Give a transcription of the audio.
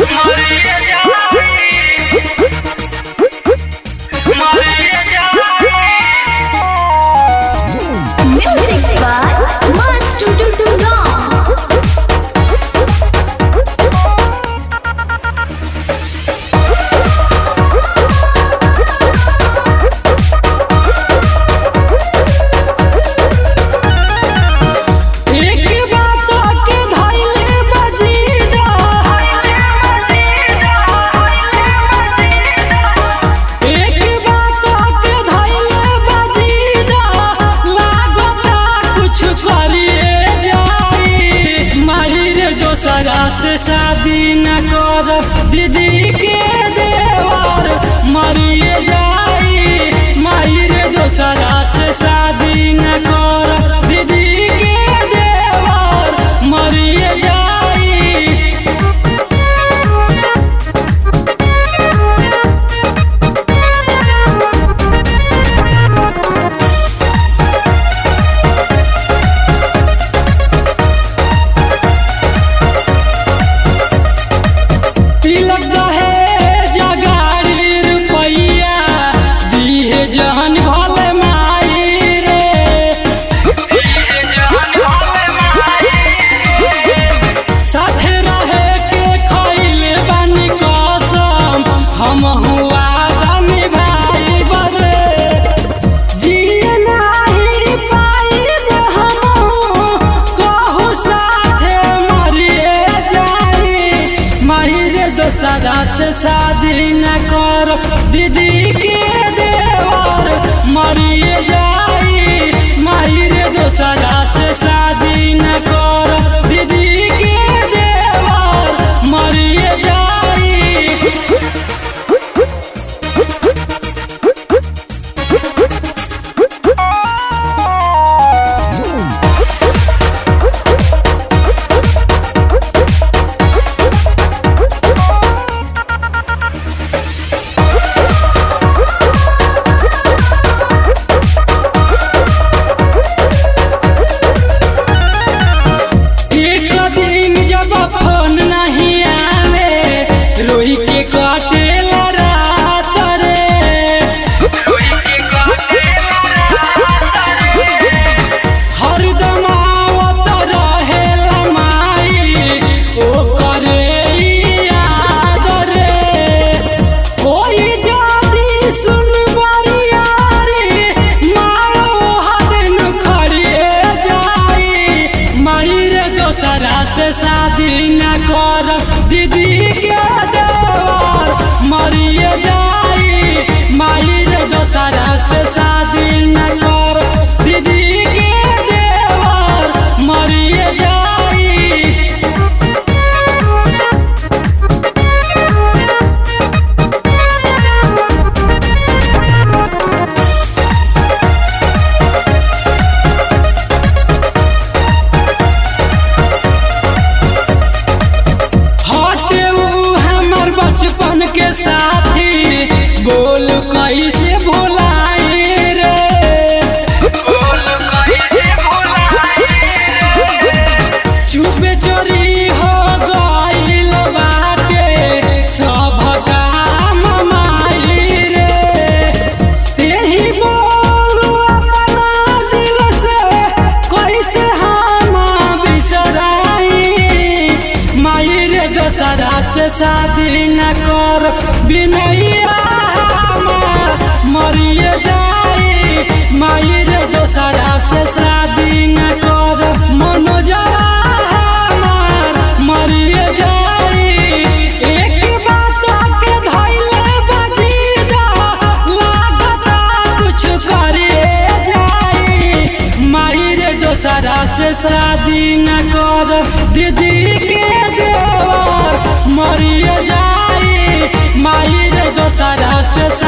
से शादी न कर दीदी के देवर मरिए जाई। माई रे दोसरा से शादी न कर दीदी के देवर मरिए जाई। दोसरा से शादी न कर दीदी के देवर मरिए जाई। माई रे दोसरा से शादी न कर दीदी के देवर मरिए जाई। दोसरा से शादी न कर दीदी के देवर मरिए जाई। माई रे दोसरा से शादी न कर दीदी के देवर मरिए जाई। बचपन के साथी बोल कैसे भुलाई रे, बोल कैसे भुलाई रे। चुपे चोरी हो गइल बाटे सब काम माई रे। तेही बोलू अपना दिल से कैसे हम बिसराई। माई रे दोसरा से शादी न कर बिनैया हमार मरिए जाई। माई रे दोसरा से शादी न कर मनोजा हमार मरिए जाई। एक बात के धैले बजीदा लागता कुछ करिए जाई। माई रे दोसरा से शादी न कर दीदी के देवर मरिए जाई। माई रे दोसरा से